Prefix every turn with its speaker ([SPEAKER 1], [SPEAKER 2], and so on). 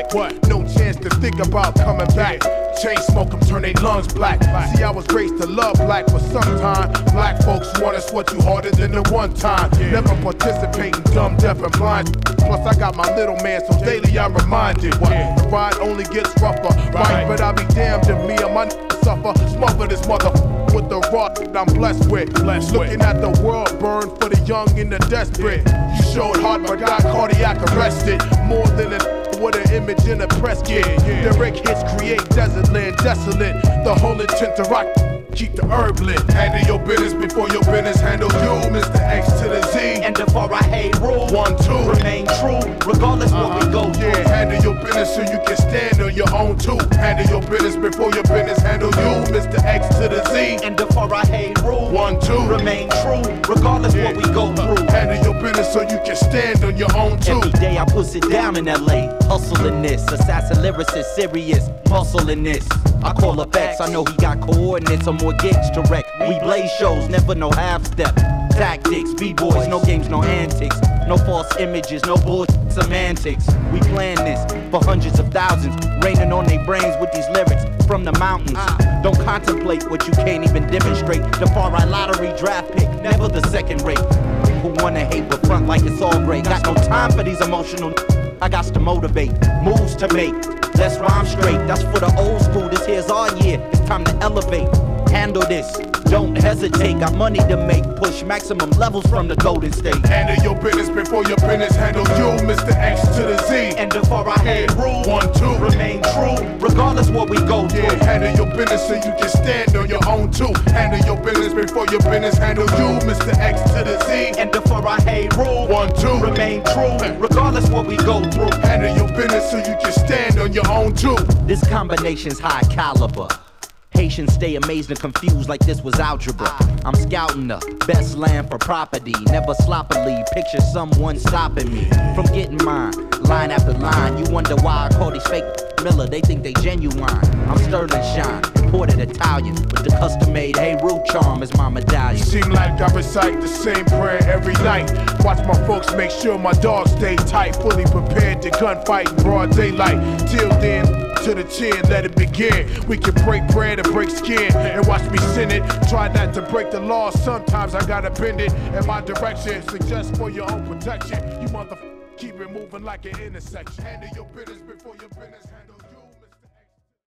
[SPEAKER 1] What? No chance to think about coming back. Chain smoke 'em, turn they lungs black. See, I was raised to love black for some time. Black folks wanna sweat you harder than the one time. Never participating, dumb, deaf, and blind. Plus, I got my little man, so daily I'm reminded. The ride only gets rougher, right? But I'll be damned if me and my suffer. Smother this mother with the rock I'm blessed with. Looking at the world burn for the young and the desperate. You showed heart but got cardiac arrested. More than with an image in a press kit. The Rick hits create desert land, desolate. The whole intent to rock, keep the herb lit. Handle your business before your business handle you. Mr. X to the Z.
[SPEAKER 2] And before I hate rule,
[SPEAKER 1] 1, 2.
[SPEAKER 2] Remain true, regardless what we go through.
[SPEAKER 1] Yeah, handle your business so you can stand on your own too. Handle your business before your business handle you. Mr. X to the Z.
[SPEAKER 2] And before I hate rule,
[SPEAKER 1] 1, 2.
[SPEAKER 2] Remain true, regardless what we go through.
[SPEAKER 1] Handle your business so you can stand on your own too.
[SPEAKER 2] Every day I push it down in LA, hustling this. Assassin lyricist, serious, muscling this. I call up X, I know he got coordinates on more gigs to wreck. We blaze shows, never no half step. Tactics, B-boys, no games, no antics. No false images, no bullshit semantics. We plan this for hundreds of thousands, raining on their brains with these lyrics from the mountains. Don't contemplate what you can't even demonstrate. The far right lottery draft pick, never the second rate. Who wanna hate but front like it's all great. Got no time for these emotional. I got to motivate, moves to make. Let's rhyme straight, that's for the old school. This here's our year, it's time to elevate. Handle this, don't hesitate. Got money to make, push maximum levels from the Golden State.
[SPEAKER 1] Handle your business before your business handle you. Mr. X to the Z.
[SPEAKER 2] And before I hate rule,
[SPEAKER 1] 1, 2.
[SPEAKER 2] Remain true, regardless what we go through.
[SPEAKER 1] Yeah, handle your business so you can stand on your own too. Handle your business before your business handle you. Mr. X to the Z.
[SPEAKER 2] And before I hate rule,
[SPEAKER 1] 1, 2.
[SPEAKER 2] Remain true, regardless what we go through.
[SPEAKER 1] Handle your business so you can stand on your own too.
[SPEAKER 2] This combination's high caliber. Haitians stay amazed and confused like this was algebra. I'm scouting the best land for property. Never sloppily picture someone stopping me from getting mine. Line after line, you wonder why I call these fake Miller. They think they genuine. I'm Sterling Shine, imported Italian with the custom-made Hey Root charm as my medallion.
[SPEAKER 1] Seem like I recite the same prayer every night. Watch my folks make sure my dogs stay tight. Fully prepared to gunfight in broad daylight. Till then, to the chin, let it begin. We can break bread and break skin and watch me sin it. Try not to break the law, sometimes I gotta bend it in my direction. Suggest for your own protection. You motherfucker keep it moving like an intersection. Handle your business before your business handle you.